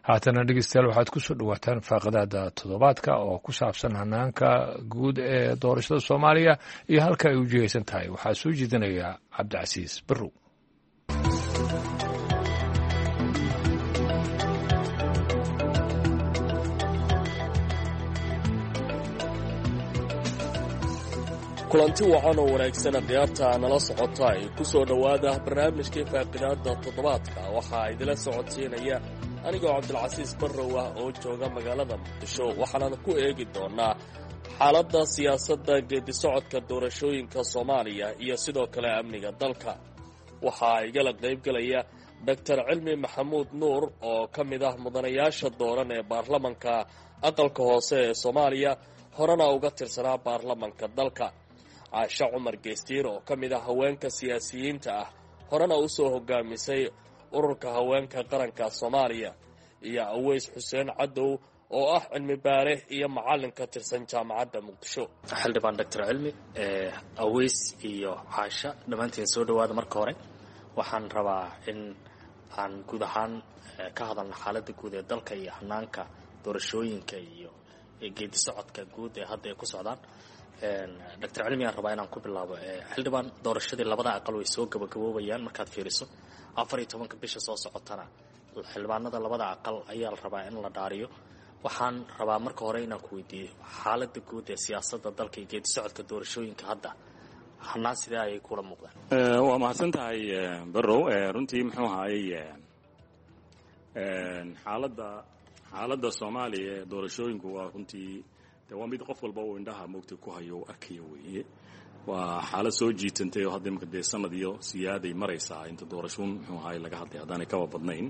haatana dhegeystayaal waxaad ku soo dhawaataan faaqadaada toddobaadka oo ku saabsan hanaanka guud ee doorashada soomaaliya iyo halka ay u jihaysan tahay waxaa soo jeedinaya cabdicasiis barrow. kulanti wacan oo wanaagsan khiyaarta nala socota ay ku soo dhowaada barnaamijkii faaqidaada toddobaadka waxaa idila socodsiinaya anigoo cabdilcasiis barrow ah oo jooga magaalada muqdisho waxaanan ku eegi doonaa xaaladda siyaasadda geedisocodka doorashooyinka soomaaliya iyo sidoo kale amniga dalka. waxaa igala qaybgelaya doctor cilmi maxamuud nuur oo ka mid ah mudanayaasha dooran ee baarlamanka aqalka hoose ee soomaaliya horena uga tirsanaa baarlamanka dalka, caashe cumar geestiir oo ka mid ah haweenka siyaasiyiinta ah horena u soo hogaamisay ururka haweenka qaranka soomaaliya, iyo aweys xuseen cadow oo ah cilmi baare iyo macallin ka tirsan jaamacadda muqdisho. xildhibaan doctor cilmi, aweys iyo caasha dhammaantiin soo dhowaada. marka hore waxaan rabaa in aan guud ahaan ka hadalno xaaladda guud ee dalka iyo hanaanka doorashooyinka iyo geedi socodka guud ee hadda ay ku socdaan. doctor cilmi aan rabaa inaan ku bilaabo. xildhibaan, doorashadii labada aqal way soo gabagaboobayaan markaad fiiriso 14 bisha soo socotana xildhibaanada labada aqal ayaa la rabaa in la dhaariyo. waxaan rabaa marka hore inaan ku weydiiyo xaaladda guud ee siyaasadda dalka iyo geedi socodka doorashooyinka hadda hanaan sidee ayay kula muuqdaan? waa mahadsan tahay barrow. runtii muxuu ahaayey xaaladda soomaaliya ee doorashooyinku waa runtii waa mid qof walba uu indhaha moogtay ku hayo arkaya weeye. waa xaalad soo jiitantay oo hadda imika dee sanad iyo siyaaday maraysaa inta doorashoon muxuu ahaay laga hadlay haddaanay kaba badnayn.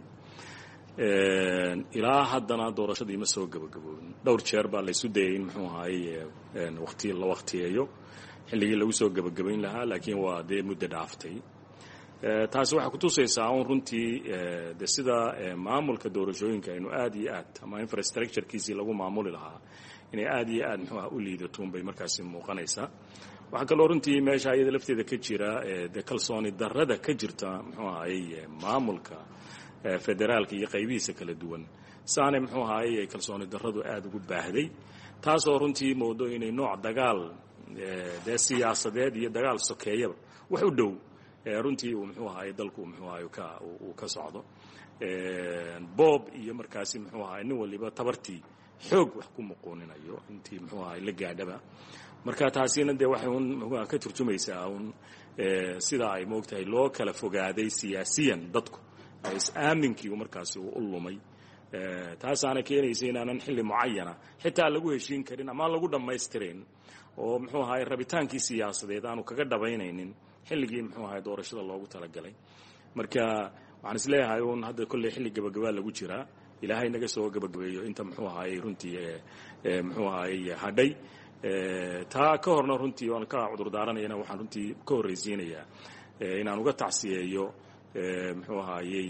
ilaa haddana doorashadii ma soo gabagaboobin. dhowr jeer baa laysu dayay in muxuu ahaayey waqti la waqtiyeeyo xilligii lagu soo gabagabayn lahaa, laakiin waa dee muddo dhaaftay. taasi waxay kutusaysaa un runtii de sida maamulka doorashooyinka aynu aad iyo aad ama infrastructurekiisii lagu maamuli lahaa inay aad iyo aad muxuu ah u liidatoon bay markaasi muuqanaysaa. waxaa kaloo runtii meesha iyada lafteeda ka jira de kalsooni darrada ka jirta muxuu ahaayey maamulka federaalka iyo qaybihiisa kala duwan saanay muxuu ahaayey kalsooni darradu aad ugu baahday, taasoo runtii moodo inay nooc dagaal dee siyaasadeed iyo dagaal sokeeyaba wax u dhow runtii uu muxuu ahaayey dalku muxuu ahaay uu ka socdo. boob iyo markaasi muxuu ahaay nin waliba tabartii xoog wax ku muquuninayo intii muxuu ahaay la gaadhaba. marka taasina dee waxay un ka turjumaysaa un sida ay moogtahay loo kala fogaaday siyaasiyan dadku is-aaminkii markaasi uu u lumay. taasaana keenaysa inaanan xilli mucayana xitaa lagu heshiin karin ama lagu dhammaystirin oo muxuu ahaay rabitaankii siyaasadeed aanu kaga dhabaynaynin xilligii muxuu ahaay doorashada loogu talagalay. marka waxaan isleeyahay un hadda kolley xilli gabagabaa lagu jiraa, ilaahay naga soo gabagabeeyo inta muxuu ahaayey runtii muxuu ahaayey hadhay. taa ka horna runtii waan ka cudur daaranayana waxaan runtii ka horraysiinayaa inaan uga tacsiyeeyo muxuu ahaayey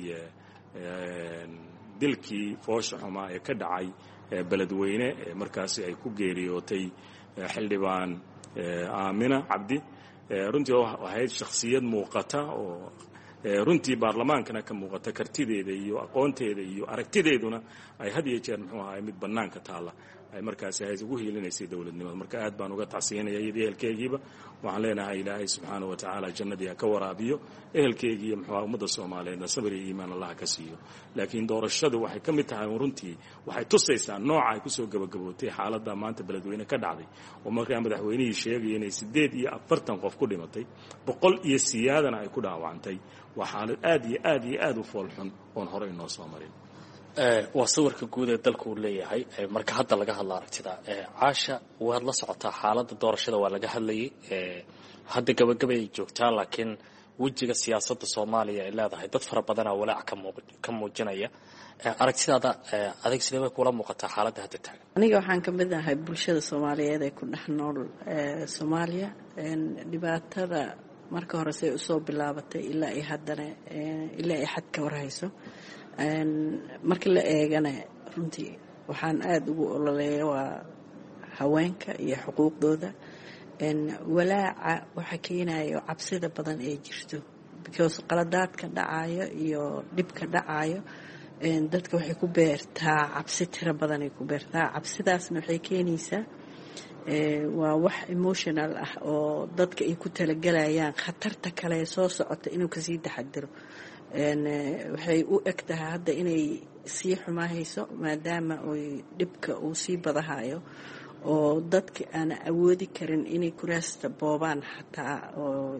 dilkii foosha xumaa ee ka dhacay beledweyne markaasi ay ku geeriyootay xildhibaan aamina cabdi. runtii ahayd shakhsiyad muuqata oo runtii baarlamaankana ka muuqata kartideeda iyo aqoonteeda iyo aragtideeduna ay had iyo jeer muxuu ahaay mid bannaanka taalla ay markaasi hay ugu hiilinaysay dowladnimada. marka aad baan uga tacsiyanaya iyadii ehelkeygiiba waxaan leenahay ilaahay subxaanahu watacaala jannadii ha ka waraabiyo ehelkeygiiyo muxuu ummadda soomaaliyeedna sabir iyo iimaan allah ka siiyo. laakiin doorashadu waxay ka mid tahay runtii waxay tusaysaa nooca ay kusoo gabagabootay xaaladda maanta beledweyne ka dhacday oo markaa madaxweynihii sheegaya inay 48 qof ku dhimatay 100 iyo siyaadana ay ku dhaawacantay. waa xaalad aad iyo aad iyo aad u foolxun oon hore inoo soo marin. waa sawirka guud ee dalku uu leeyahay marka hadda laga hadla aragtida. caasha, waad la socotaa xaaladda doorashada waa laga hadlayay, hadda gabagabay joogtaa, laakiin wejiga siyaasadda soomaaliya ay leedahay dad fara badanaa walaac ka muujinaya. aragtidaada adig sidee bay kula muuqataa xaaladda hadda taagan? aniga waxaan ka mid ahay bulshada soomaaliyeed ee ku dhex nool soomaaliya. dhibaatada marka hore say usoo bilaabatay ilaa ay haddana ilaa ay xad ka warhayso. markii la eegana runtii waxaan aada ugu ololeeya waa haweenka iyo xuquuqdooda. walaaca waxa keenayo cabsida badan ee jirto because qaladaadka dhacayo iyo dhibka dhacayo dadka waxay ku beertaa cabsi tiro badanay ku beertaa. Cabsidaasna waxay keenaysaa waa wax emotional ah oo dadka ay ku talagalayaan khatarta kale ee soo socota inuu kasii taxadiro. waxay u eg tahay hadda inay sii xumaahayso maadaama oy dhibka uu sii badahayo oo dadka aan awoodi karin inay kuraasta boobaan xataa oo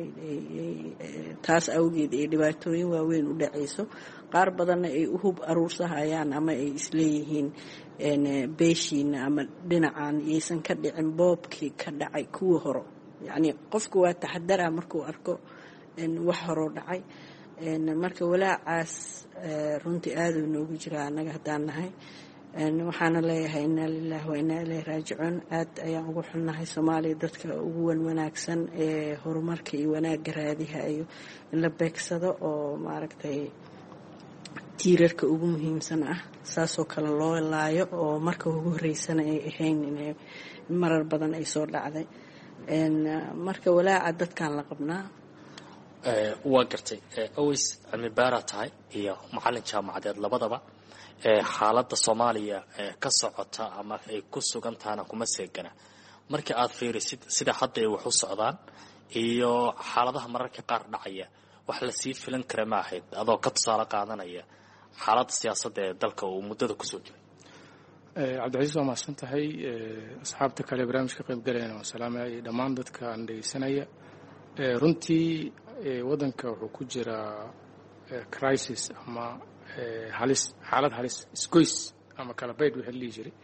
taas awgeed ay dhibaatooyin waaweyn u dhacayso. qaar badanna ay u hub aruursahayaan ama ay isleeyihiin beeshiina ama dhinacan yaysan ka dhicin boobkii ka dhacay kuwa horo. yacni qofku waa taxadara markuu arko wax horoo dhacay. marka walaacaas runtii aad uu noogu jiraa annaga haddaan nahay. waxaana leeyahay inaa lilahi wa inaa ilayhi raajicuun. aad ayaan ugu xunnahay soomaaliya dadka ugu wanaagsan ee horumarka iyo wanaagga raadihayo in la beegsado oo maaragtay tiirarka ugu muhiimsan ah saasoo kale loo laayo oo marka ugu horeysana ay ahayn inay marar badan ay soo dhacday. marka walaaca dadkan la qabnaa. waa gartay aways cilmi baara tahay iyo macallin jaamacadeed labadaba xaaladda soomaaliya ka socota ama ay ku sugan tahana kuma seegana markii aad fiirisid sida hadda ay wax u socdaan iyo xaaladaha mararka qaar dhacaya wax la sii filan kara ma ahayd adoo ka tusaale qaadanaya xaaladda siyaasadda ee dalka uu muddada kusoo jiray. cabdicasiis waa mahadsan tahay. asxaabta kale barnaamijka qayb galayna waa salaamaya iyo dhammaan dadka aan dhegeysanaya. runtii waddanka wuxuu ku jiraa crisis ama halis, xaalad halis, isgoys ama kala baydh wixii la dhihi jiray.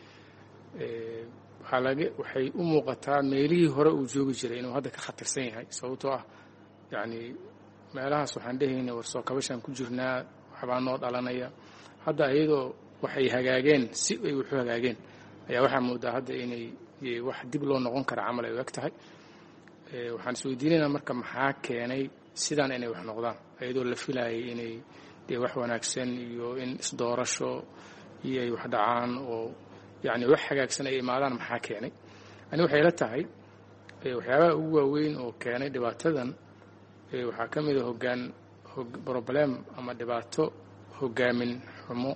waxay u muuqataa meelihii hore uu joogi jiray inuu hadda ka khatarsan yahay sababtoo ah yacni meelahaas waxaan dhehayna warsoo kabashaan ku jirnaa waxbaa noo dhalanaya. hadda iyadoo waxay hagaageen si ay wuxu hagaageen ayaa waxaa moodaa hadda inay wax dib loo noqon kara camal ay u eg tahay. waxaan isweydiinaynaa marka maxaa keenay sidaan inay wax noqdaan iyadoo la filayay inay dee wax wanaagsan iyo in isdoorasho iyo ay wax dhacaan oo yacni wax hagaagsan ay imaadaan maxaa keenay. ani waxay la tahay waxyaabaha ugu waaweyn oo keenay dhibaatadan waxaa ka mid a problem ama dhibaato hogaamin xumo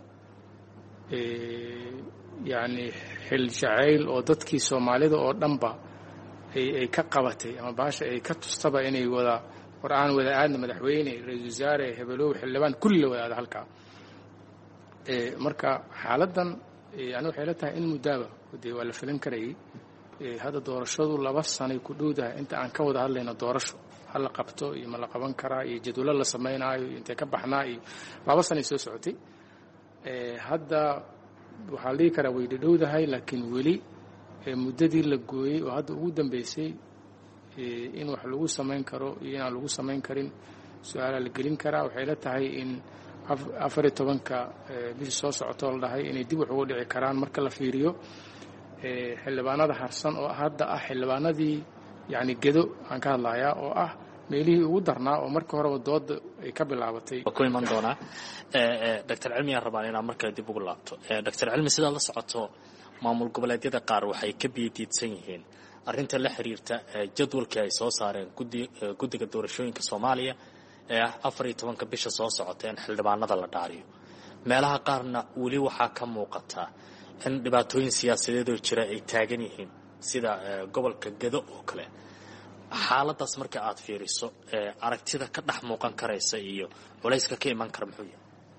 yacni xil jacayl oo dadkii soomaalida oo dhanba ay ka qabatay ama baasha ay ka tustaba inay wada war aan wada aadna madaxweyne ra-iisul wasaare hebelow xildhibaan kulli la wada aada halkaa. marka xaaladdan yani waxay la tahay in muddaaba dee waa la filan karayay. hadda doorashadu 2 sanay ku dhowdahay inta aan ka wada hadlayno doorasho hal la qabto iyo ma la qaban karaa iyo jadwalo la samaynayo iyo intay ka baxnaa iyo 2 sanay soo socotay. hadda waxaa la dhihi karaa way dhowdahay laakiin weli muddadii la gooyey oo hadda ugu dambeysay in wax lagu samayn karo iyo inaan lagu samayn karin su-aalaa la gelin karaa. waxay la tahay in 14-ka bishii soo socotoo la dhahay inay dib wax ugu dhici karaan marka la fiiriyo xildhibaanada harsan oo hadda ah xildhibaanadii yacni gedo aan ka hadlayaa oo ah meelihii ugu darnaa oo marka horeba dooda ay ka bilaabatay. ku iman doonaa doctor cilmi aan rabaa inaan markale dib ugu laabto. doctor cilmi sidaad la socoto maamul goboleedyada qaar waxay ka biyadiidsan yihiin arrinta la xiriirta jadwalkii ay soo saareen guddiga doorashooyinka soomaaliya ee ah 14 bisha soo socota in xildhibaanada la dhaariyo. meelaha qaarna weli waxaa ka muuqata in dhibaatooyin siyaasadeedoo jira ay taagan yihiin sida gobolka gedo oo kale. xaaladaas marka aad fiiriso aragtida ka dhex muuqan karaysa iyo culayska ka iman kara muxuu yahay?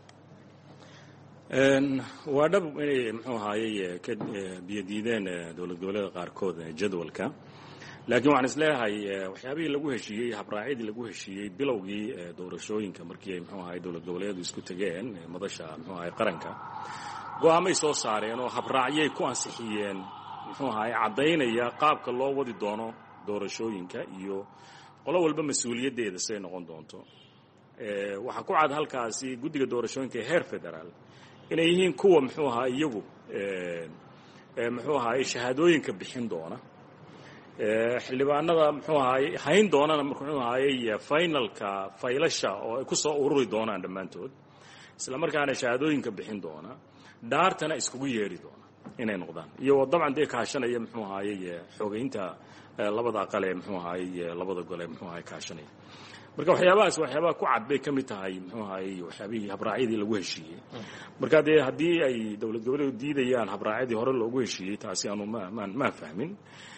waa dhab inay muxuu ahaayey ka biyadiideen dowlad goboleeda qaarkood jadwalka. laakiin waxaan isleeyahay waxyaabihii lagu heshiiyey habraacyadii lagu heshiiyey bilowgii doorashooyinka markii ay muxuu ahaay dowlad goboleedu isku tegeen madasha muxuu ahaay qaranka go'aamay soo saareen oo habraacyay ku ansixiyeen muxuu ahaay caddaynaya qaabka loo wadi doono doorashooyinka iyo qolo walba mas-uuliyaddeeda siday noqon doonto. waxaa ku cad halkaasi guddiga doorashooyinka ee heer federaal inay yihiin kuwa muxuu ahaa iyagu muxuu ahaay shahaadooyinka bixin doona xildhibaanada muxuu ahaay hayn doonana muxuu ahaayey finalka faylasha oo ay ku soo ururi doonaan dhammaantood isla markaana shahaadooyinka bixin doona dhaartana iskugu yeedhi doona inay noqdaan iyagoo dabcan dee kaashanaya muxuu ahaayey xogeynta labada aqal ee muxuu ahaayey labada gole muxuu ahaay kaashanaya. marka waxyaabaha ku cad bay ka mid tahay muxuu ahaayey waxyaabihii habraacyadii lagu heshiiyey marka dee haddii ay dowlad goboleedu diidayaan habraacyadii hore loogu heshiiyey taasi aanu ma fahmin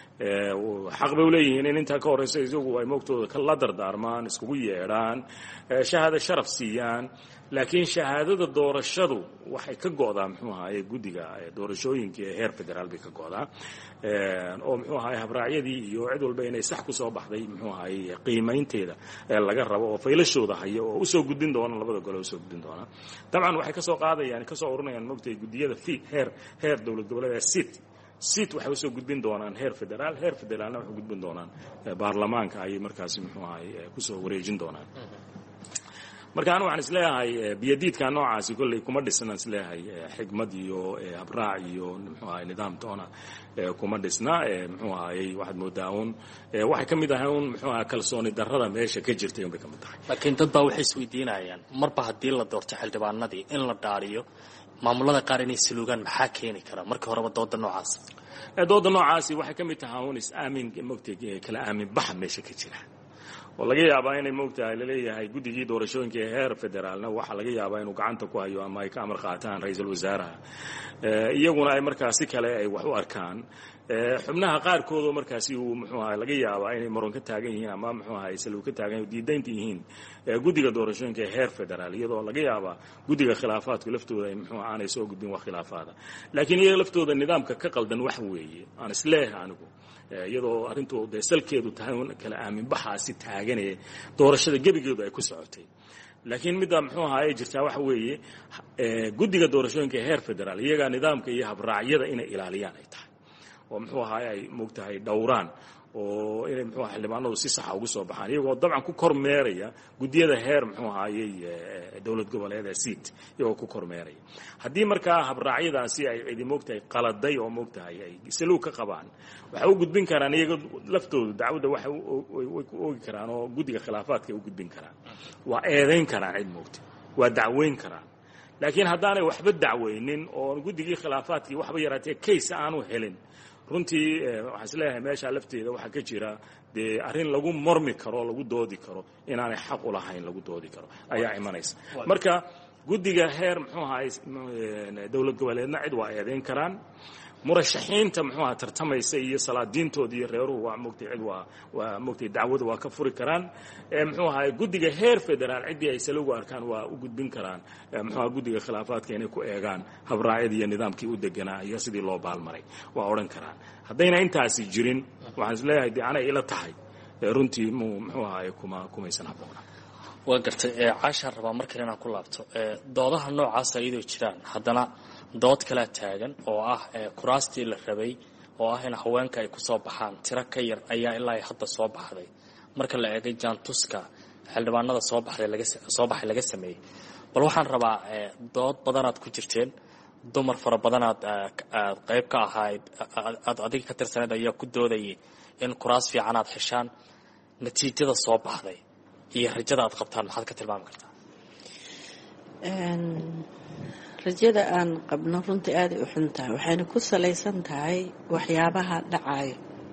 xaq bay uleeyihiin in intaa ka horeysa isagu ay moogtooda la dardaarmaan iskugu yeedhaan shahaado sharaf siiyaan laakiin shahaadada doorashadu waxay ka go'daa muxuu ahaye guddiga doorashooyinka ee heer federaal bay ka go'daa oo muxuu ahaye habraacyadii iyo cid walba inay sax ku soo baxday muxuu ahaye qiimaynteeda laga rabo oo faylashooda haya oo usoo gudbin doona labada gole usoo gudbin doona dabcan waxay kasoo qaadayaan kasoo ururinayaan moogtay guddiyada heer dowlad goboleed sit waxay usoo gudbin doonaan heer federaalna waxay gudbin doonaan baarlamaanka ayay markaasi muxuu ahaye kusoo wareejin doonaan marka anu waxaan isleeyahay biyadiidka noocaasi kolley kuma dhisna isleeyahay xigmad iyo habraac iyo muxuu ahaye nidaam toona kuma dhisna muxuu ahayey waxaad moodaa un waxay ka mid ahay un muxuu ahaa kalsooni darrada meesha ka jirtay unbay ka mid tahay laakiin dad baa waxay isweydiinayaan marba haddii la doorto xildhibaanadii in la dhaariyo maamulada qaar inay saluugaan maxaa keeni kara markii horeba dooda noocaasi waxay ka mid tahay un is-aamin mogtay kala aamin baxa meesha ka jira oo laga yaabaa inay moogtahay laleeyahay guddigii doorashooyinka ee heer federaalna waxaa laga yaabaa inuu gacanta ku hayo ama ay ka amar qaataan ra-iisul wasaaraha iyaguna ay markaa si kale ay wax u arkaan xubnaha qaarkoodoo markaasi uu muxuu ahay laga yaabaa inay maron ka taagan yihiin ama muxuu ahay saluug ka taagan diidaynta yihiin guddiga doorashooyinka ee heer federaal iyadoo laga yaabaa guddiga khilaafaadku laftooda ay muxuu aanay soo gudbin wax khilaafaada laakiin iyaga laftooda nidaamka ka qaldan wax weeye aan isleeyahay anigu iyadoo arrintu dee salkeedu tahay un kala aamin baxaasi taaganee doorashada gebigeedu ay ku socotay laakiin midda muxuu ahaayey jirtaa waxa weeye guddiga doorashooyinka ee heer federaal iyagaa nidaamka iyo habraacyada inay ilaaliyaan ay tahay oo muxuu ahaay ay moogtahay dhowraan oo inay muxuu xildhibaanadu si saxa ugu soo baxaan iyagoo dabcan ku kormeeraya guddiyada heer muxuu ahaayey dowlad goboleeda siit iyagoo ku kormeeraya haddii markaa habraacyadaasi ay cidi moogtahay qaladay oo moogtahay ay saluug ka qabaan waxay u gudbin karaan iyaga laftoodu dacwadda waxay ku oogi karaan oo guddiga khilaafaadka ay u gudbin karaan waa eedayn karaan cid moogta waa dacweyn karaan laakiin haddaanay waxba dacweynin oo guddigii khilaafaadkii waxba yaraatee case aanu helin runtii waxaan isleeyahay meesha lafteeda waxaa ka jira dee arrin lagu mormi karo lagu doodi karo inaanay xaq u lahayn lagu doodi karo ayaa imanaysa marka guddiga heer muxuu ahaay dowlad goboleedna cid waa eedayn karaan murashaxiinta muxuu ahaa tartamaysa iyo salaadiintooda iyo reeruhu waa moogtay cid waa moogtay dacwada waa ka furi karaan muxuu ahaay guddiga heer federaal ciddii ay salugu arkaan waa u gudbin karaan muxuu ahaa guddiga khilaafaadka inay ku eegaan habraacyada iyo nidaamkii u deganaa iyo sidii loo baalmaray waa odhan karaan haddayna intaasi jirin waxaan isleeyahay dee anay ila tahay runtii muxuu ahaay kumaysan habboona waa gartay caashaan rabaa markale inaan ku laabto doodaha noocaasa iyadoo jiraan haddana dood kalaa taagan oo ah kuraastii la rabay oo ah in haweenka ay ku soo baxaan tiro ka yar ayaa ilaa hadda soo baxday marka la eegay jaantuska xildhibaanada soo baxay laga sameeyey bal waxaan rabaa dood badanaad ku jirteen dumar fara badanaad qayb ka ahayd aad adiga ka tirsaneed ayaa ku doodayay in kuraas fiican aad heshaan natiijada soo baxday iyo rajada aad qabtaan maxaad ka tilmaami kartaa rajada aan qabno runtii aaday u xun tahay waxayna ku salaysan tahay waxyaabaha dhacayo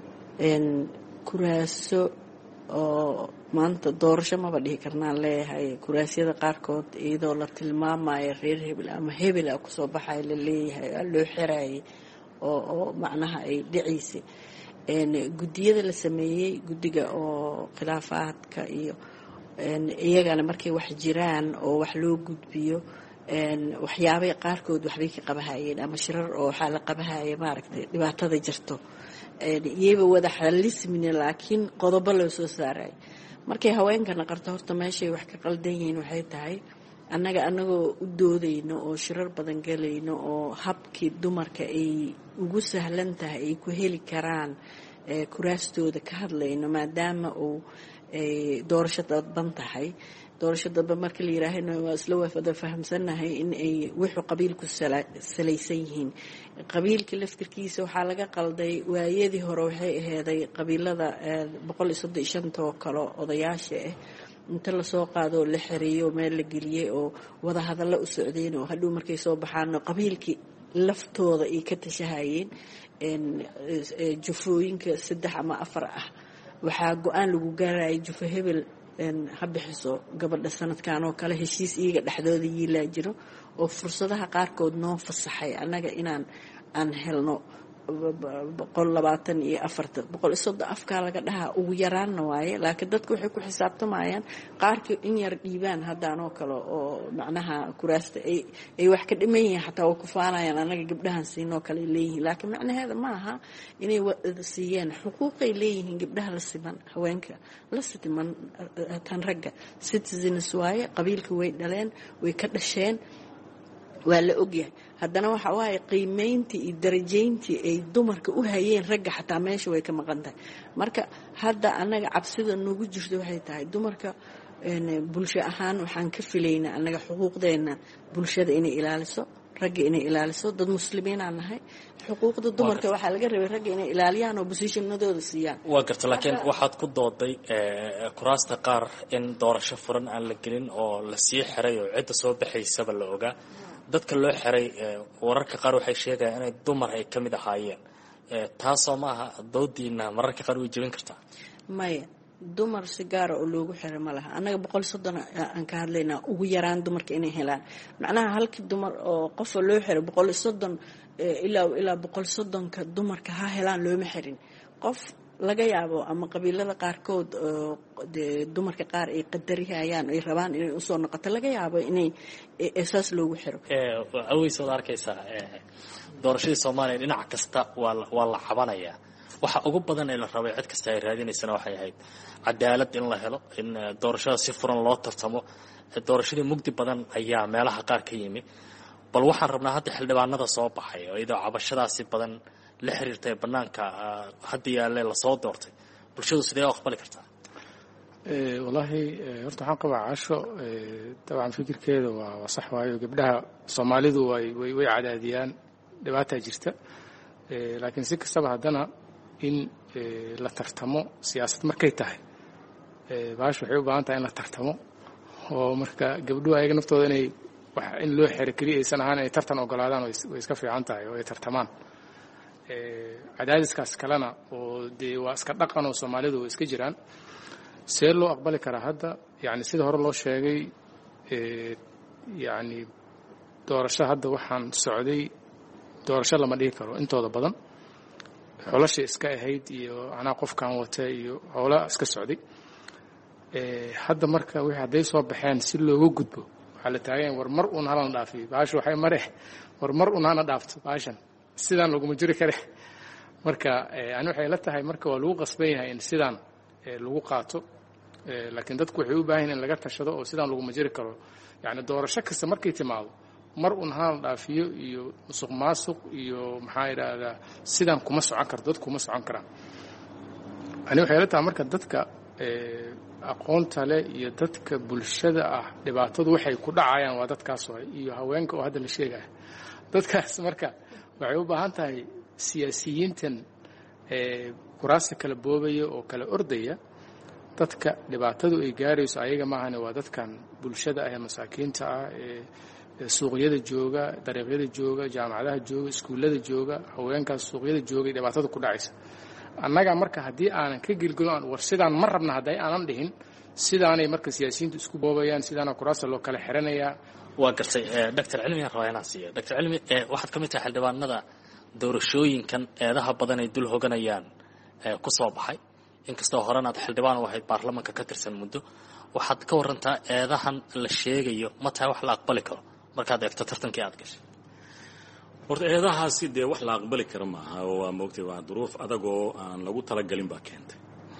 kuraaso oo maanta doorasho maba dhihi karnaan leeyahay kuraasyada qaarkood iyadoo la tilmaamayo reer hebel ama hebel a kusoo baxayo la leeyahay aa loo xirayay oo macnaha ay dhacaysay guddiyada la sameeyey guddiga oo khilaafaadka iyo iyagana markay wax jiraan oo wax loo gudbiyo waxyaabay qaarkood waxbay ka qabahayeen ama shirar oo waxaa la qabahaya maaragtay dhibaatada jirto iyaba wada xalismina laakiin qodobo loo soo saaray markay haweenkana qarto horta meeshay wax ka qaldan yihiin waxay tahay annagoo u doodayno oo shirar badan galayno oo habkii dumarka ay ugu sahlan tahay ay ku heli karaan kuraastooda ka hadlayno maadaama uu doorasho dadban tahay doorasho dadban marka la yiraahdo waa isla wada fahamsanahay in ay wuxuu qabiilku salaysan yihiin qabiilka laftirkiisa waxaa laga qalday waayadii hore waxay aheeday qabiilada 135 oo kale odayaasha ah inta la soo qaado oo la xiriyo meel la geliyay oo wada hadallo u socdeen oo hadhow markay soo baxaan qabiilkii laftooda ay ka tashahayeen jufooyinka 3 ama 4 ah waxaa go-aan lagu gaarayay jufo hebel ha bixiso gabadha sanadkan oo kale heshiis iyaga dhexdooda yiilaa jiro oo fursadaha qaarkood noo fasaxay annaga aan helno 124 afkaa laga dhahaa ugu yaraanna waaye laakiin dadku waxay ku xisaabtamayaan qaarkii in yar dhiibaan haddaanoo kale oo macnaha kuraasta ay wax ka dhiman yihiin xataa way ku faanayaan annaga gabdhahan siinoo kale ay leeyihiin laakiin macnaheeda ma aha inay siiyeen xuquuqay leeyihiin gabdhaha la siman haweenka la siman tan ragga citizens waaye qabiilka way dhaleen way ka dhasheen waa la ogyahay haddana waxa waaye qiimayntii iyo darajayntii ay dumarka u hayeen ragga xataa meesha way ka maqan tahay marka hadda annaga cabsida nagu jirto waxay tahay dumarka bulsho ahaan waxaan ka filaynaa annaga xuquuqdeena bulshada inay ilaaliso ragga inay ilaaliso dad muslimiinaan nahay xuquuqda dumarka waxaa laga rabay ragga inay ilaaliyaan oo bosiishanadooda siiyaan waa garta laakiin waxaad ku dooday kuraasta qaar in doorasho furan aan la gelin oo la sii xiray oo cidda soo baxaysaba la ogaa dadka loo xiray wararka qaar waxay sheegayaan inay dumar ay ka mid ahaayeen taasoo maaha doodiina mararka qaar way jebin kartaa maya dumar si gaara oo loogu xiray ma laha annaga 130 aan ka hadlaynaa ugu yaraan dumarka inay helaan macnaha halkii dumar oo qofa loo xiray 130 ilaa 130ka dumarka ha helaan looma xirin qof laga yaabo ama qabiilada qaarkood dumarka qaar ay qadarihayaan ay rabaan inay usoo noqoto laga yaabo inay eesaas loogu xiro aweys waad arkaysaa doorashadii soomaaliya dhinac kasta waa la cabanayaa waxa ugu badan ee la rabay cid kasta ay raadinaysana waxay ahayd cadaalad in la helo in doorashada si furan loo tartamo doorashadii mugdi badan ayaa meelaha qaar ka yimi bal waxaan rabnaa hadda xildhibaanada soo baxay oo iyadoo cabashadaasi badan la xiriirtay banaanka hadda yaalle lasoo doortay bulshadu sidee u aqbali kartaa wallaahi horta waxaan qabaa casho dabcan fikirkeeda waa sax waayo gabdhaha soomaalidu way cadaadiyaan dhibaataa jirta laakiin si kastaba haddana in la tartamo siyaasad markay tahay baash waxay u baahan tahay in la tartamo oo marka gabdhuhu ayaga naftooda inay wax in loo xiro keliya aysan ahaan inay tartan ogolaadaan way iska fiican tahay oo ay tartamaan cadaadiskaas kalena oo dee waa iska dhaqan oo soomaalidu way iska jiraan see loo aqbali karaa hadda yani sida hore loo sheegay yani doorasho hadda waxaan socday doorasho lama dhihi karo intooda badan xolasha iska ahayd iyo anaa qofkan wata iyo howla iska socday hadda marka wixii hadday soo baxeen si looga gudbo waxaa la taagan war mar uun halana dhaafiyo baasha waxay mare war mar uun hana dhaafto baashan sidaan laguma jiri kare marka ani waxay la tahay marka waa lagu qasban yahay in sidaan lagu qaato laakiin dadku waxay u baahan yihiin in laga tashado oo sidaan laguma jiri karo yani doorasho kasta markay timaado mar uun hana dhaafiyo iyo musuq maasuq iyo maxaa idhaahdaa sidaan kuma socon karto dadku kuma socon karaan ani waxay la tahay marka dadka aqoonta leh iyo dadka bulshada ah dhibaatadu waxay ku dhacayaan waa dadkaas hore iyo haweenka oo hadda la sheegaya dadkaas marka waxay u baahan tahay siyaasiyiintan kuraasta kala boobaya oo kala ordaya dadka dhibaatadu ay gaarayso ayaga maahane waa dadkan bulshada ah ee masaakiinta ah ee suuqyada jooga dariiqyada jooga jaamacadaha jooga iskuullada jooga haweenkaas suuqyada jooga dhibaatada ku dhacaysa annaga marka haddii aanan ka gelgelin war sidaan ma rabna hadday aanan dhihin sidaanay marka siyaasiyiintu isku boobayaan sidaana kuraasta loo kala xiranayaa waa gartay doctor cilmi aan rabaa inaan siiyo doctor cilmi waxaad ka mid tahay xildhibaanada doorashooyinkan eedaha badan ay dul hoganayaan ku soo baxay inkastoo horena aad xildhibaan u ahayd baarlamanka ka tirsan muddo waxaad ka warantaa eedahan la sheegayo ma tahay wax la aqbali karo markaad eegto tartankii aad gashay horta eedahaasi dee wax la aqbali kara maaha oo waa moogtay waa duruuf adagoo aan lagu talagalin baa keentay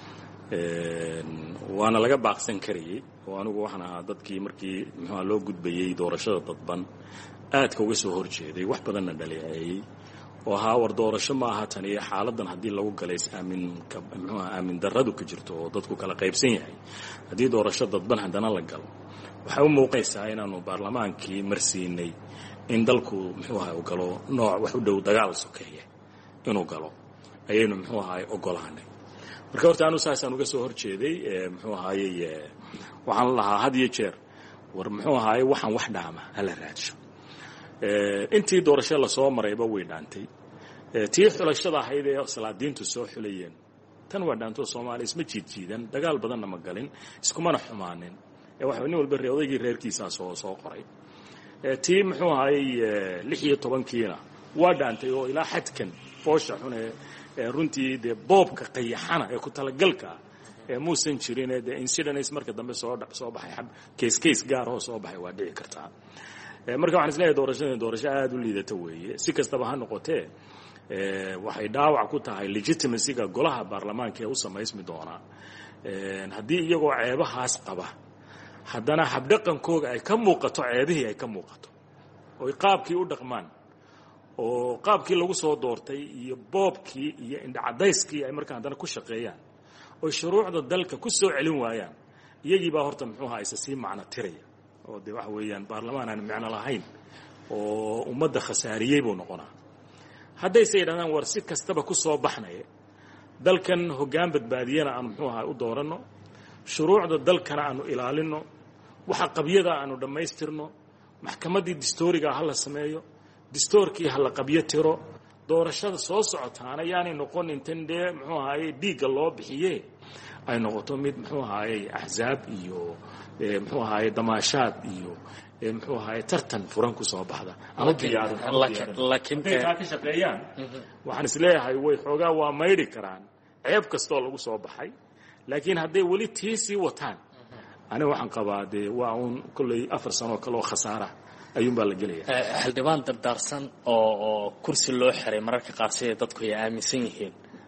waana laga baaqsan karayay oo anigu waxaan ahaa dadkii markii muxuuha loo gudbayey doorashada dadban aadka uga soo horjeeday wax badanna dhaleeceeyey oo ahaa war doorasho ma aha tan iyo xaaladan haddii lagu galay muxuuha aamin darradu ka jirto oo dadku kala qaybsan yahay haddii doorasho dadban haddana la galo waxay u muuqaysaa inaanu baarlamaankii marsiinay in dalku muxuu ahay u galo nooc wax u dhow dagaal sokeeya inuu galo ayaynu muxuu ahay ogolaanay marka horta anu saasaan uga soo horjeeday muxuu ahaayey waxaan lahaa had iyo jeer war muxuu ahaayey waxaan wax dhaama hala raadsho intii doorasho lasoo marayba way dhaantay tii xulashada ahayd ee salaadiintu soo xulayeen tan waa dhaanto Soomaaliya isma jiidjiidan dagaal badanna ma galin iskumana xumaanin waxa nin walba odaygii reerkiisa soo qoray tii muxuu ahaay 16kiina waa dhaantay oo ilaa xadkan foosha xun runtii de boobka qayaxana ku talagalka muusan jirin de incidents marka dambe soo baxay case gaar oo soo baxay waa dhici kartaa marka waxaan isleeyahay doorasho aad u liidata weeye si kastaba ha noqotee waxay dhaawac ku tahay legitimacy-ga golaha baarlamaanka ee u samaysmi doona haddii iyagoo ceebahaas qaba haddana habdhaqankooga ay ka muuqato ceebihii ay ka muuqato oo qaabkii u dhaqmaan oo qaabkii lagu soo doortay iyo boobkii iyo indhacadayskii ay markaa haddana ku shaqeeyaan oo shuruucda dalka ku soo celin waayaan iyagii baa horta muxuu ahaa isa sii macno tiraya oo de waxa weeyaan baarlamaan aan macno lahayn oo ummadda khasaariyey buu noqonaa haddayse yidhahdaan war si kastaba ku soo baxnaya dalkan hoggaan badbaadiyana aan muxuu ahaa u dooranno shuruucda dalkana aanu ilaalinno waxa qabyada aanu dhammaystirno maxkamaddii distooriga ha la sameeyo distoorkii ha la qabyo tiro doorashada soo socotaana yaanay noqon intan dee muxuu ahaayey dhiigga loo bixiye ay noqoto mid muxuu ahaayey axzaab iyo muxuu ahaayey damaashaad iyo muxuu ahaayey tartan furan ku soo baxda ama laakiin ka shaqeeyaan waxaan isleeyahay way xoogaa waa maydhi karaan ceeb kastoo lagu soo baxay laakiin hadday weli tii sii wataan aniga waxaan qabaa dee waa uun kolley 4 sano kale oo khasaara ayuunbaa la gelaya xildhibaan dardaarsan oo kursi loo xiray mararka qaar siday dadku ay aaminsan yihiin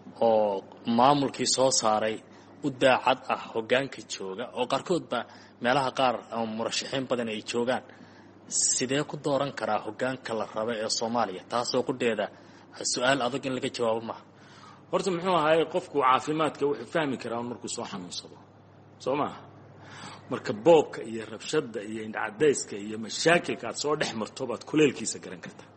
oo maamulkii soo saaray u daacad ah hoggaanka jooga oo qaarkoodba meelaha qaar ama murashaxiin badan ay joogaan sidee ku dooran karaa hoggaanka la rabo ee Soomaaliya taasoo ku dheeda su'aal adag in laga jawaabo ma horta muxuu ahaay qofku caafimaadka wuxuu fahmi karaa markuu soo xanuunsado Soomaa marka boobka iyo rabshada iyo indhacadayska iyo mashaakilka aad soo dhex marto baad kuleelkiisa garan kartaa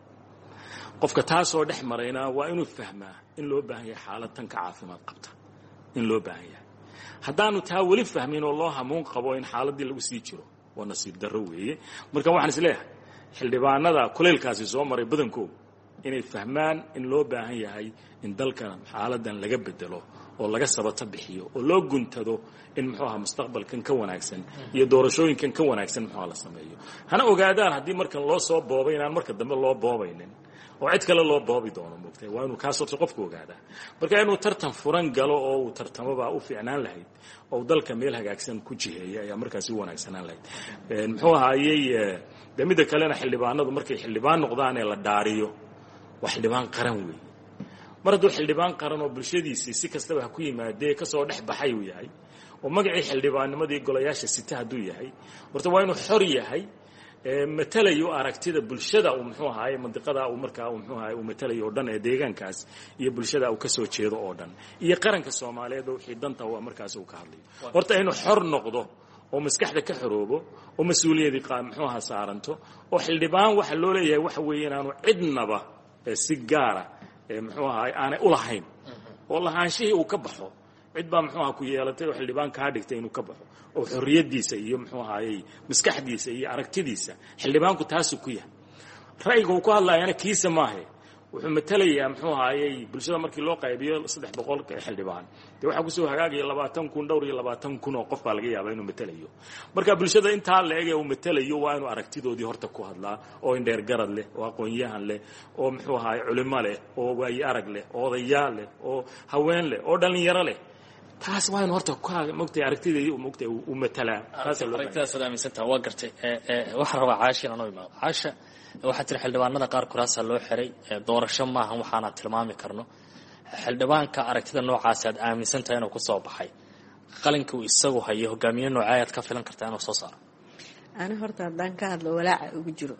qofka taasoo dhex marayna waa inuu fahmaa in loo baahan yahay xaalad tan ka caafimaad qabta in loo baahan yahay haddaanu taa weli fahmin oo loo hamuun qabo in xaaladii lagu sii jiro waa nasiib darro weeye marka waxaan isleeyahay xildhibaanada kuleelkaasi soo maray badankooda inay fahmaan in loo baahan yahay in dalkan xaaladan laga bedelo oo laga sabata bixiyo oo loo guntado in muxuu ahaa mustaqbalkan ka wanaagsan iyo doorashooyinkan ka wanaagsan muxuu la sameeyo hana ogaadaan haddii markan loo soo boobay inaan marka dambe loo boobaynin oo cid kale loo boobi doono moogtay waa inuu kaas horta qofku ogaadaa marka inuu tartan furan galo oo uu tartamaba u fiicnaan lahayd oo dalka meel hagaagsan ku jiheeya ayaa markaas u wanaagsanaan lahayd muxuu ahaayey damida kalena xildhibaanadu markay xildhibaan noqdaan ee la dhaariyo wax xildhibaan qaran weey mar hadduu xildhibaan qaran oo bulshadiisii si kastaba ha ku yimaadee ka soo dhex baxay uu yahay oo magacii xildhibaannimadii golayaasha sita hadduu yahay horta waa inuu xor yahay matalayo aragtida bulshada uu muxuu ahaayey mandiqada uu markaa muxuu ahaayey uu matalayo oo dhan ee deegaankaas iyo bulshada uu ka soo jeedo oo dhan iyo qaranka Soomaaliyeed oo wixii danta waa markaas uu ka hadlayo horta inuu xor noqdo oo maskaxda ka xoroobo oo mas'uuliyadii muxuu ahaa saaranto oo xildhibaan waxa loo leeyahay waxa weeyaan aanu cidnaba si gaara muxuu ahaay aanay u lahayn oo lahaanshihii uu ka baxo cid baa muxuu ahaa ku yeelatay oo xildhibaan kaa dhigtay inuu ka baxo oo xorriyadiisa iyo muxuu ahaayey maskaxdiisa iyo aragtidiisa xildhibaanku taasuu ku yahay ra'yiga uu ku hadlayana kiisa maahe wuxuu matalayaa muxuu ahaayey bulshada markii loo qaybiyo 300 xildhibaan dee waxaa kusoo hagaagaya 20,000 dhowr iyo 20,000 oo qof baa laga yaabaa inuu matalayo marka bulshada intaa la eegay uu matalayo waa inuu aragtidoodii horta ku hadlaa oo indheer garad leh oo aqoon-yahan leh oo muxuu ahaayey culimo leh oo waayi arag leh oo odayaal leh oo haween leh oo dhalinyaro leh taas waa inuu horta ku moogtay aragtideedii moogtay uu matalaa taas loo aragtidaas aaminsantaa waa gartay waxaan rabaa caasha inaan u imaado caasha waxaa jira xildhibaanada qaar kuraasaa loo xiray doorasho maahan waxaanaan tilmaami karno xildhibaanka aragtida noocaasi aad aaminsantahay inuu ku soo baxay qalinka uu isagu hayo hogaamiye noocee aad ka filan kartaa inuu soo saaro ani horta haddaan ka hadlo walaaca ugu jiro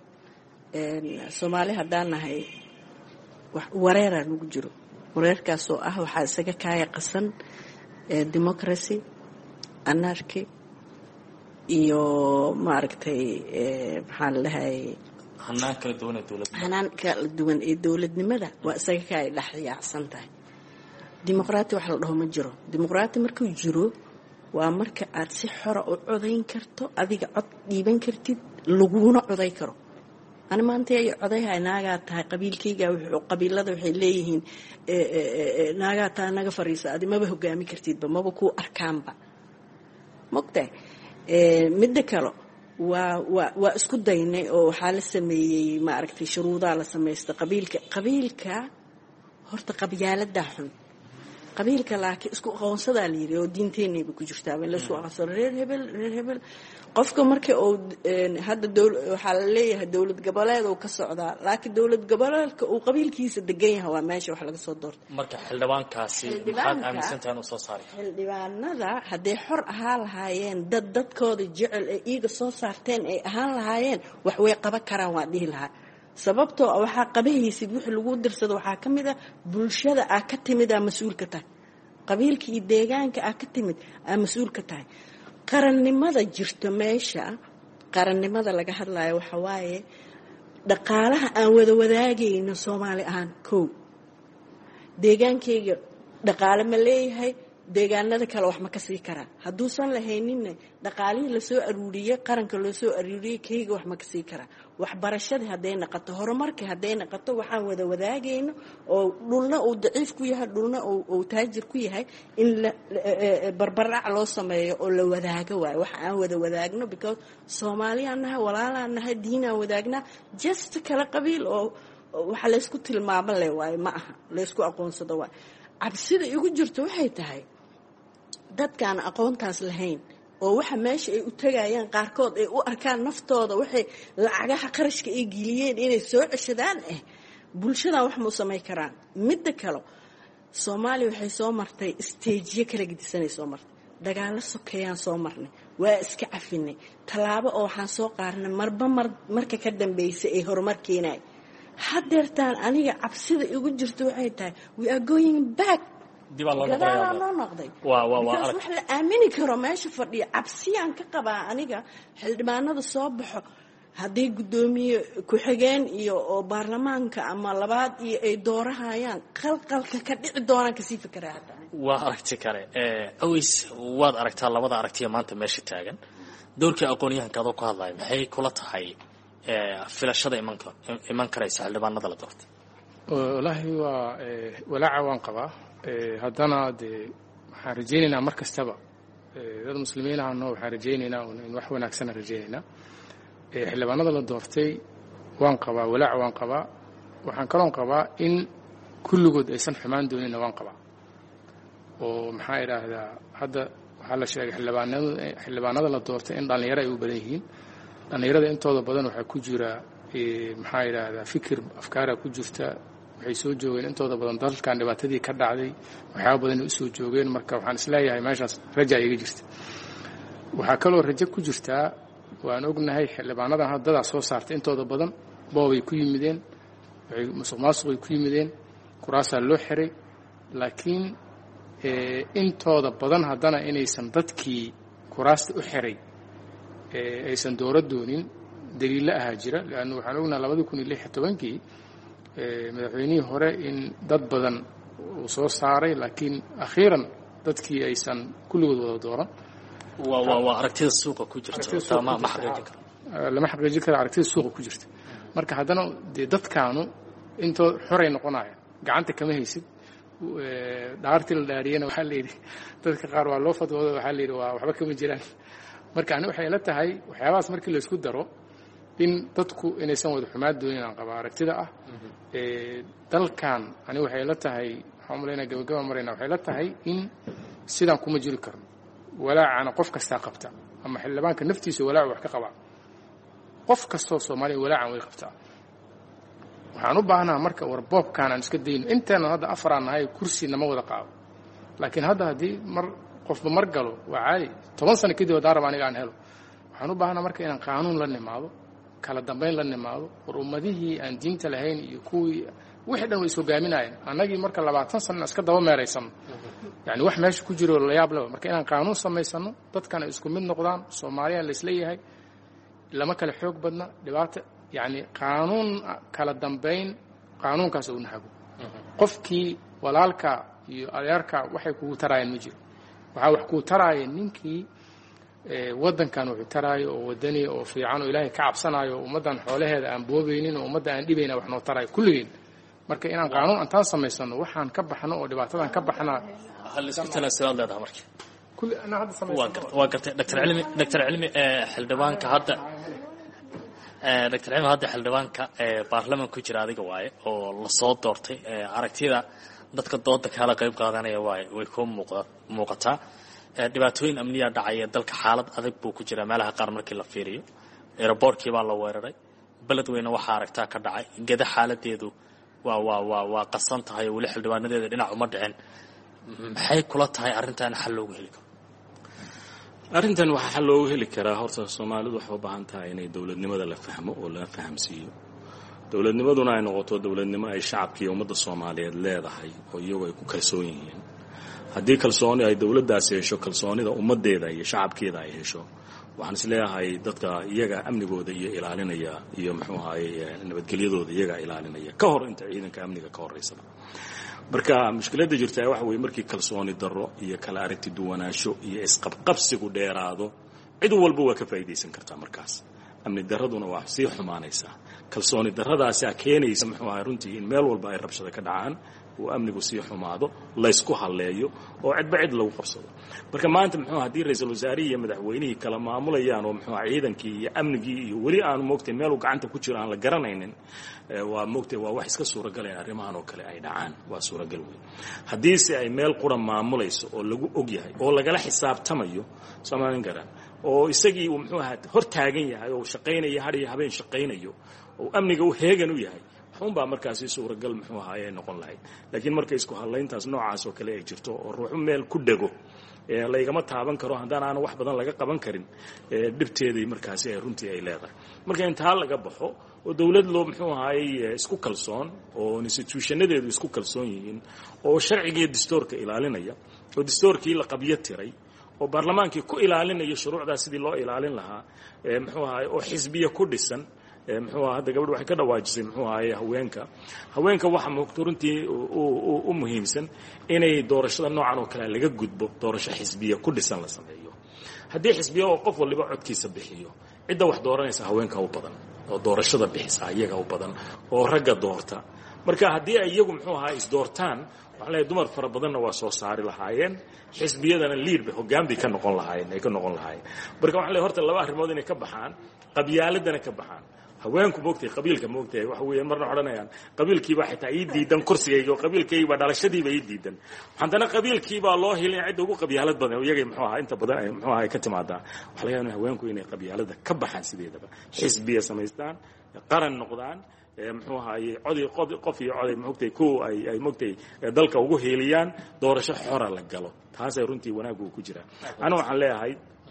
Soomaali haddaan nahay wareeraan ugu jiro wareerkaasoo ah waxaa isaga kaaya qasan democracy anarchy iyo maaragtay maxaan lahay hanaan kala duwan ee dawladnimada waa isaga ka ay dhaxyaacsan tahay dimuqraati wax la dhaho ma jiro dimuqraati markuu jiro waa marka aad si xor u codayn karto adiga cod dhiiban kartid laguna coday karo ana maanta ay codayhay naagaa tahay qabiilkayga qabiilada waxay leeyihiin naagaa tahay naga fariisa adi maba hogaami kartidba maba kuu arkaanba mogtahay midda kale waa isku daynay oo waxaa la sameeyey maaragtay shuruudaa la samaystay qabiilka horta qabyaaladaa xun qabiilka laakiin isku aqoonsadaa la yidhi oo diinteenayba ku jirtaa in laisku aqoonsado reer hebel qofka marka uu hadda waxaa la leeyahay dowlad goboleed uu ka socdaa laakiin dowlad goboleedka uu qabiilkiisa degan yahay waa meesha wax laga soo doortay marka xildhibaankaasi maxaad aaminsantahay inuu soo saaray xildhibaanada hadday xor ahaan lahaayeen dadkooda jecel ee iiga soo saarteen ay ahaan lahaayeen wax way qaban karaan waa dhihi lahaa sababtoo waxaa qabahaysid wixii lagu dirsado waxaa ka mid ah bulshada aa ka timid aa mas-uul ka tahay qabiilka iyo deegaanka aa ka timid aa mas-uul ka tahay qarannimada jirto meesha qarannimada laga hadlayo waxa waaye dhaqaalaha aan wada wadaagayno soomaali ahaan kow deegaankayga dhaqaale ma leeyahay deegaanada kale wax ma ka sii karaa hadduusan lahayninna dhaqaalihii lasoo aruuriyey qaranka loo soo aruuriyey kayga wax ma ka sii karaa waxbarashadii hadday naqato horumarkii hadday naqato waxaan wada wadaagayno oo dhulna uu daciif ku yahay dhulna uu taajir ku yahay in barbarac loo sameeyo oo la wadaago waayo wax aan wada wadaagno because soomaaliyaan nahay walaalaan nahay diinaan wadaagnaa just kala qabiil oo waxa laysku tilmaamo le waayo ma aha laysku aqoonsado waayo cabsida igu jirto waxay tahay dadkaan aqoontaas lahayn oo waxa meesha ay u tagayaan qaarkood ay u arkaan naftooda waxay lacagaha qarashka ay geliyeen inay soo ceshadaan bulshadan wax ma u samay karaan midda kale Soomaaliya waxay soo martay stage kala gedisanay soo martay dagaalo sokeeyaan soo marnay waa iska cafinay talaabo oo waxaan soo qaarnay marka ka dambeysay ay horumar keenay hadeertaan aniga cabsida igu jirto waxay tahay we are going back noqday wax la aamini karo meesha fadhiya cabsiyaan ka qabaa aniga xildhibaanada soo baxo hadday gudoomiye ku-xigeen iyo oo baarlamaanka ama labaad iyo ay doorahayaan qalqalka ka dhici doonaan kasii fikraa waa aragti kale aways waad aragtaa labada aragtiya maanta meesha taagan doorkii aqoon-yahanka adoo ku hadlaya maxay kula tahay filashada iman karaysa xildhibaanada la doortay wallaahi waa walaaca waan qabaa haddana dee waxaan rajaynaynaa mar kastaba dad muslimiin ahno waxaan rajaynaynaa in wax wanaagsan rajaynaynaa xildhibaanada la doortay waan qabaa walaac waan qabaa waxaan kaloon qabaa in kulligood aysan xumaan doonina waan qabaa oo maxaa idhaahdaa hadda waxaa la sheegay xildhibaanada la doortay in dhallinyaro ay u badan yihiin dhallinyarada intooda badan waxaa ku jira maxaa idhaahdaa afkaara ku jirta waxay soo joogeen intooda badan dalkan dhibaatadii ka dhacday waxyaaba badan ay usoo joogeen marka waxaan isleeyahay meeshaas raja iga jirta waxaa kaloo rajo ku jirtaa waan ognahay xildhibaanadan haddadaa soo saartay intooda badan boobay ku yimideen waxay musuq maasuqay ku yimideen kuraasaa loo xiray laakiin intooda badan haddana inaysan dadkii kuraasta u xiray aysan dooro doonin daliilo ahaa jira leanna waxaan ognahay 2016 madaxweynihii hore in dad badan uu soo saaray laakiin akhiiran dadkii aysan kulligood wada dooran waa aragtida suuqa ku jirta lama xaqiijin karo aragtida suuqa ku jirta marka haddana dee dadkaanu intoo xoray noqonaya gacanta kama haysid dhaartii la dhaariyana waxaa la yidhi dadka qaar waa loo fadwooda waxaa la yidhi waa waxba kama jiraan marka ani waxay la tahay waxyaabahaas markii la isku daro in dadku inaysan wada xumaad doonin aan qaba aragtida ah dalkan ani waxay la tahay waxaan umaleynaa gabagaba marayna waxay la tahay in sidaan kuma jiri karno walaacana qof kastaa qabta ama xildhibaanka naftiisa walaac wax ka qabaa qof kastoo Soomaaliya walaacan way qabtaa waxaan u baahanahay marka warboobkaan aan iska dayno intaana hadda afaraan nahay kursi nama wada qaado laakiin hadda haddii qofba mar galo waa caadi 10 sano kadib haddaan raba aniga aan helo waxaan u baahanahay marka inaan qaanuun la nimaado kala dambeyn la nimaado war ummadihii aan diinta lahayn iyo kuwii wixii dhan way is hogaaminayeen annagii marka 20 sano iska daba meeraysan yani wax meesha ku jiro la yaab leh marka inaan qaanuun samaysano dadkana isku mid noqdaan Soomaaliya la isla yahay lama kala xoog badna dhibaato yani qaanuun kala dambeyn qaanuunkaas uu nahago qofkii walaalka iyo adeerka waxay kugu taraayeen ma jiro waxa wax ku taraayeen ninkii waddankan wuxuu taraayo oo wadani oo fiican oo ilaahay ka cabsanayo ummaddan xoolaheeda aan boobaynin oo ummadda aan dhibayna wax noo taraayo kulligeen marka inaan qaanuun antaan samaysano waxaan ka baxno oo dhibaatadan ka baxnaa hal isku tanaasulaad leedahay marka kulli ana hadda samaysano waa gartay Dr. Cilmi xildhibaanka hadda Dr. Cilmi hadda xildhibaanka baarlamaanka ku jira adiga waaye oo la soo doortay aragtida dadka dooda kala qayb qaadanaya way ku muuqataa dhibaatooyin amniya dhacay dalka xaalad adag buu ku jira meelaha qaar markii la fiiriyo airportkii baa la weeraray beledweyne waxa aragtaa ka dhacay gada xaaladeedu waa qasan tahay wali xildhibaanadeeda dhinac uma dhicin maxay kula tahay arrintan xal loogu heli karo arrintan waxa xal loogu heli karaa horta Soomaalidu waxay u baahan tahay inay dawladnimada la fahmo oo la fahamsiiyo dawladnimaduna ay noqoto dawladnimo ay shacabka iyo ummadda Soomaaliyeed leedahay oo iyagu ay ku kalsoon yihiin haddii kalsooni ay dawladdaasi hesho kalsoonida ummadeeda iyo shacabkeeda ay hesho waxaan is leeyahay dadka iyaga amnigooda iyo ilaalinaya iyo muxuu ahaay nabadgelyadooda iyaga ilaalinaya ka hor inta ciidanka amniga ka horeysaba marka mushkiladda jirta waxa weeye markii kalsooni darro iyo kala aragti duwanaansho iyo isqabqabsigu dheeraado cid walba waa ka faa'iideysan kartaa markaas amni darraduna waa sii xumaanaysa kalsooni darradaasi keenaysa muxuu ahaay runtii in meel walba ay rabshado ka dhacaan oo amnigu sii xumaado la isku haleeyo oo cidba cid lagu qabsado marka maanta muxuu hadii ra'iisul wasaarihi iyo madaxweynaha kala maamulayaan oo muxuu ciidankii iyo amnigii iyo wali aan moogtay meel uu gacanta ku jiro aan la garanaynin waa moogtay waa wax iska suuragal ah arrimahan oo kale ay dhacaan waa suuragal weyn hadii si ay meel qura maamulayso oo lagu og yahay oo lagala xisaabtamayo Soomaalian garan oo isagii uu muxuu ahaa hor taagan yahay oo shaqeynaya hariyo habeen shaqeynayo oo amniga uu heegan u yahay baa markaasi suuragal muxuu ahaayay noqon lahayd laakiin markay isku hadlayntaas noocaas oo kale ay jirto oo ruuxu meel ku dhago la igama taaban karo haddaan aan wax badan laga qaban karin dhibteedii markaasi ay runtii ay leedahay marka inta laga baxo oo dawlad loo muxuu ahaayay isku kalsoon oo institutionadeedu isku kalsoon yihiin oo sharciga iyo dastuurka ilaalinaya oo dastuurkii la qabiyo tiray oo baarlamaankii ku ilaalinaya shuruucda sidii loo ilaalin lahaa muxuu ahaayay oo xisbiya ku dhisan muxuu hadda gabadhu waxay ka dhawaajisay muxuu ahaayay haweenka waxa muqturuntii u muhiimsan inay doorashada noocan oo kale laga gudbo doorasho xisbiya ku dhisan la sameeyo haddii xisbiya oo qof waliba codkiisa bixiyo cidda wax dooranaysa haweenka u badan oo doorashada bixisa iyaga u badan oo ragga doorta marka haddii ay iyagu muxuu ahaa is doortaan waxa la dumar fara badanna waa soo saari lahaayeen xisbiyadana lead hoggaan bay ka noqon lahaayeen marka waxa la horta laba arrimood inay ka baxaan qabyaaladana ka baxaan haweenku moogtay qabiilka moogtay waxa weeye marna xoranayaan qabiilkiiba xitaa ii diidan kursigayga oo qabiilkayga dhalashadiiba ii diidan hadana qabiilkiiba loo helin cid ugu qabyaalad badan iyaga muxuu ahaa inta badan muxuu ahaa ka timaada waxa laga yaabaa haweenku inay qabyaalada ka baxaan sideedaba xisbiya samaystaan qaran noqdaan muxuu ahaayay qof iyo coday moogtay ay moogtay dalka ugu heeliyaan doorasho xora la galo taas ay runtii wanaag ku jira anigu waxaan leeyahay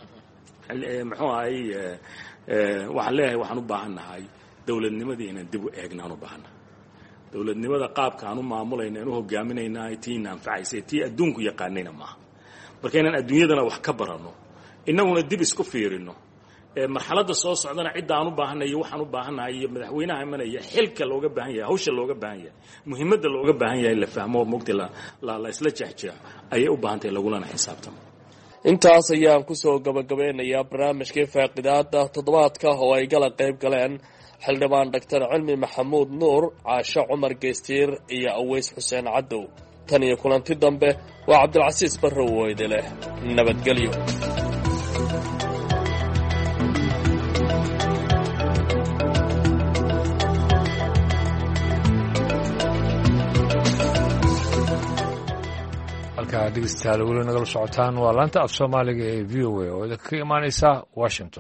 muxuu ahaayay waxaan u baahanahay dawladnimadii inaan dib u eegnaan u baahanahay dawladnimada qaabka aan u maamulayna aan u hogaaminayna tii anfacaysa tii adduunku yaqaanayna maaha marka inaan adduunyadana wax ka barano innaguna dib isku fiirino marxaladda soo socdana cidda aan u baahanayo waxaan u baahanahay iyo madaxweynaha imanaya xilka looga baahan yahay hawsha looga baahan yahay muhiimadda looga baahan yahay la fahmo moogtay la isla jeexjeexo ayay u baahan tahay lagulana xisaabtamo intaas ayaan ku soo gabagabeynayaa barnaamijkii faaqidaada toddobaadka oo ay gala qayb galeen xildhibaan Dr. Cilmi Maxamuud Nuur Caasho Cumar Geestiir iyo Aweys Xuseen Cadow tan iyo kulanti dambe waa Cabdulcasiis Barrow oo idile nabadgelyo dhegeystayaal weli nagala socotaan waa laanta af Soomaaliga ee VOA oo idinka imaanaysa Washington.